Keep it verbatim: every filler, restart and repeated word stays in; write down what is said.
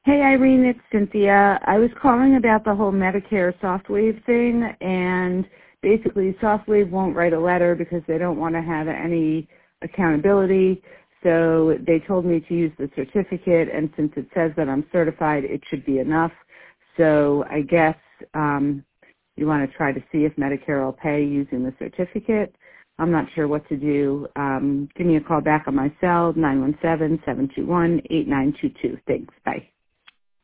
Hey, Irene, it's Cynthia. I was calling about the whole Medicare SoftWave thing, and basically SoftWave won't write a letter because they don't want to have any accountability. So they told me to use the certificate, and since it says that I'm certified, it should be enough. So I guess um, you want to try to see if Medicare will pay using the certificate. I'm not sure what to do. Um, give me a call back on my cell, nine one seven, seven two one, eight nine two two. Thanks. Bye.